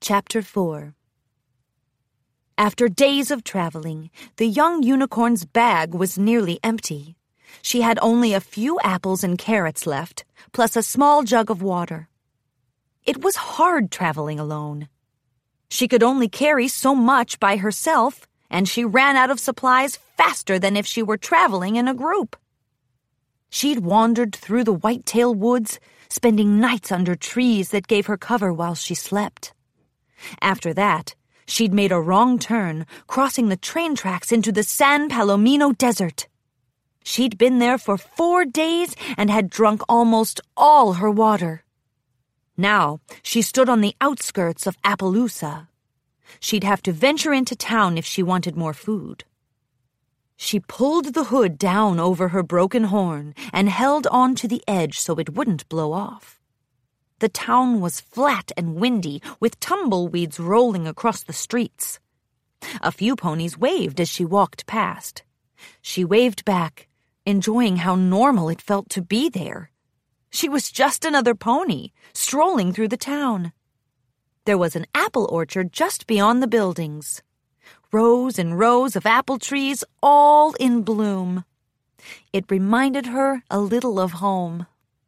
Chapter 4. After days of traveling, the young unicorn's bag was nearly empty. She had only a few apples and carrots left, plus a small jug of water. It was hard traveling alone. She could only carry so much by herself, and she ran out of supplies faster than if she were traveling in a group. She'd wandered through the whitetail woods, spending nights under trees that gave her cover while she slept. After that, she'd made a wrong turn, crossing the train tracks into the San Palomino Desert. She'd been there for 4 days and had drunk almost all her water. Now, she stood on the outskirts of Appaloosa. She'd have to venture into town if she wanted more food. She pulled the hood down over her broken horn and held on to the edge so it wouldn't blow off. The town was flat and windy, with tumbleweeds rolling across the streets. A few ponies waved as she walked past. She waved back, enjoying how normal it felt to be there. She was just another pony, strolling through the town. There was an apple orchard just beyond the buildings. Rows and rows of apple trees, all in bloom. It reminded her a little of home.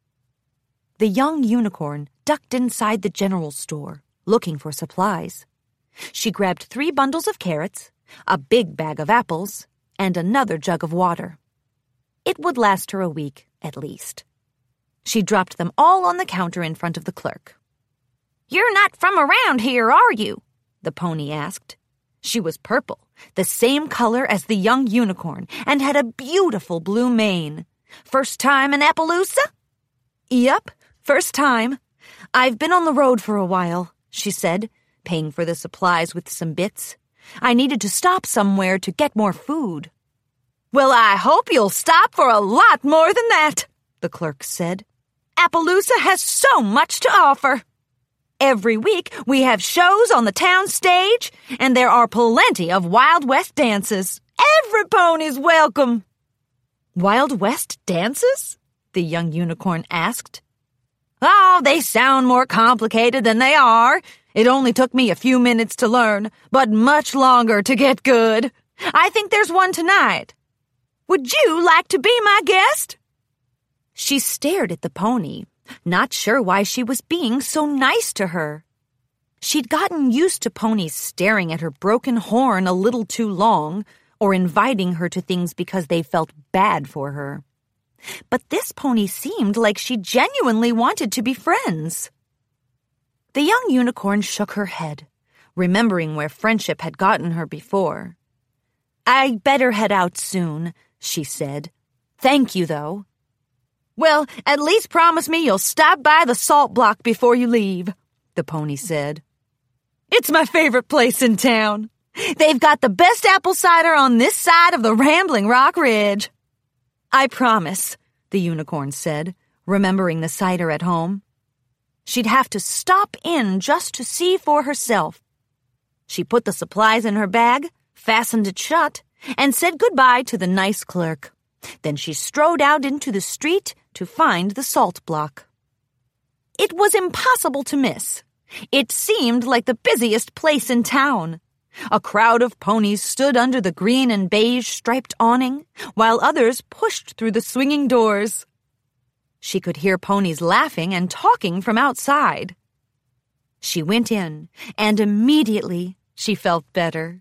The young unicorn ducked inside the general store, looking for supplies. She grabbed 3 bundles of carrots, a big bag of apples, and another jug of water. It would last her a week, at least. She dropped them all on the counter in front of the clerk. "You're not from around here, are you?" the pony asked. She was purple, the same color as the young unicorn, and had a beautiful blue mane. "First time in Appaloosa?" "Yep, first time. I've been on the road for a while," she said, paying for the supplies with some bits. "I needed to stop somewhere to get more food." "Well, I hope you'll stop for a lot more than that," the clerk said. "Appaloosa has so much to offer. Every week we have shows on the town stage, and there are plenty of Wild West dances. Every pony's welcome." "Wild West dances?" the young unicorn asked. "Oh, they sound more complicated than they are. It only took me a few minutes to learn, but much longer to get good. I think there's one tonight. Would you like to be my guest?" She stared at the pony, not sure why she was being so nice to her. She'd gotten used to ponies staring at her broken horn a little too long, or inviting her to things because they felt bad for her. But this pony seemed like she genuinely wanted to be friends. The young unicorn shook her head, remembering where friendship had gotten her before. "I better head out soon," she said. "Thank you, though." "Well, at least promise me you'll stop by the salt block before you leave," the pony said. "It's my favorite place in town. They've got the best apple cider on this side of the Rambling Rock Ridge." "I promise," the unicorn said, remembering the cider at home. She'd have to stop in just to see for herself. She put the supplies in her bag, fastened it shut, and said goodbye to the nice clerk. Then she strode out into the street to find the salt block. It was impossible to miss. It seemed like the busiest place in town. A crowd of ponies stood under the green and beige striped awning, while others pushed through the swinging doors. She could hear ponies laughing and talking from outside. She went in, and immediately she felt better.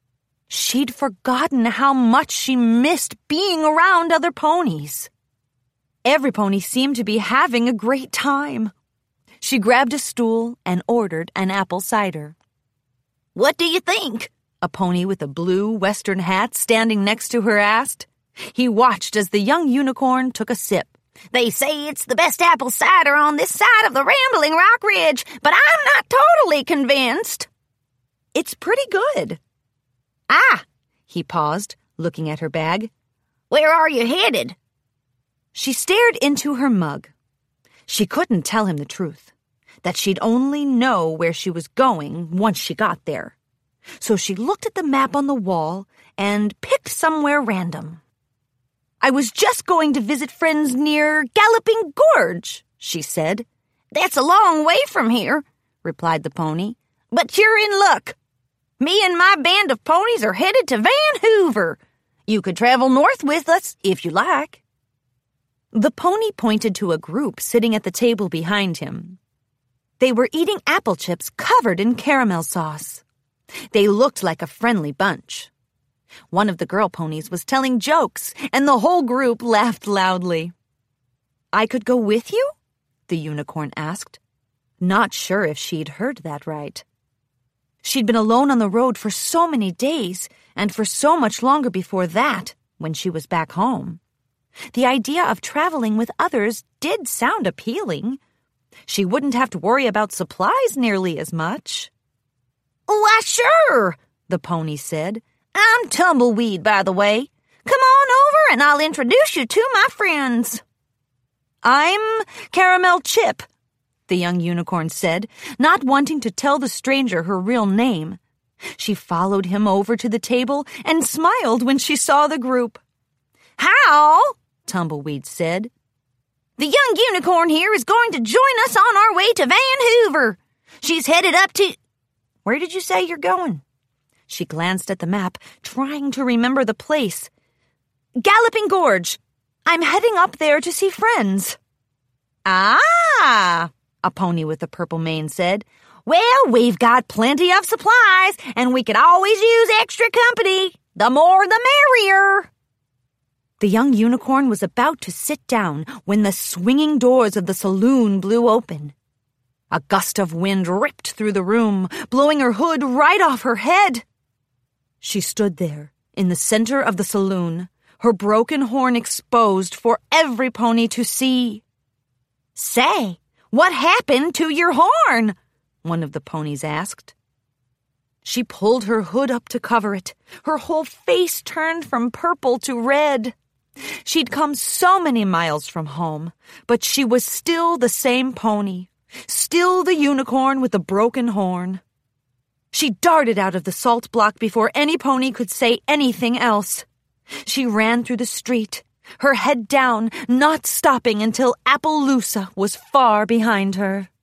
She'd forgotten how much she missed being around other ponies. Every pony seemed to be having a great time. She grabbed a stool and ordered an apple cider. "What do you think?" a pony with a blue western hat standing next to her asked. He watched as the young unicorn took a sip. "They say it's the best apple cider on this side of the Rambling Rock Ridge, but I'm not totally convinced." "It's pretty good." "Ah," he paused, looking at her bag. "Where are you headed?" She stared into her mug. She couldn't tell him the truth, that she'd only know where she was going once she got there. So she looked at the map on the wall and picked somewhere random. "I was just going to visit friends near Galloping Gorge," she said. "That's a long way from here," replied the pony. But you're in luck. Me and my band of ponies are headed to Van Hoover. You could travel north with us if you like." The pony pointed to a group sitting at the table behind him. They were eating apple chips covered in caramel sauce. They looked like a friendly bunch. One of the girl ponies was telling jokes, and the whole group laughed loudly. "I could go with you?" the unicorn asked, not sure if she'd heard that right. She'd been alone on the road for so many days, and for so much longer before that, when she was back home. The idea of traveling with others did sound appealing. She wouldn't have to worry about supplies nearly as much. "Why, sure," the pony said. "I'm Tumbleweed, by the way. Come on over and I'll introduce you to my friends." "I'm Caramel Chip," the young unicorn said, not wanting to tell the stranger her real name. She followed him over to the table and smiled when she saw the group. "How?" Tumbleweed said. "The young unicorn here is going to join us on our way to Van Hoover. She's headed up to—" "Where did you say you're going?" She glanced at the map, trying to remember the place. "Galloping Gorge. I'm heading up there to see friends." "Ah," a pony with a purple mane said. "Well, we've got plenty of supplies, and we could always use extra company. The more the merrier." The young unicorn was about to sit down when the swinging doors of the saloon blew open. A gust of wind ripped through the room, blowing her hood right off her head. She stood there, in the center of the saloon, her broken horn exposed for every pony to see. "Say, what happened to your horn?" one of the ponies asked. She pulled her hood up to cover it. Her whole face turned from purple to red. She'd come so many miles from home, but she was still the same pony, still the unicorn with the broken horn. She darted out of the salt block before any pony could say anything else. She ran through the street, her head down, not stopping until Appaloosa was far behind her.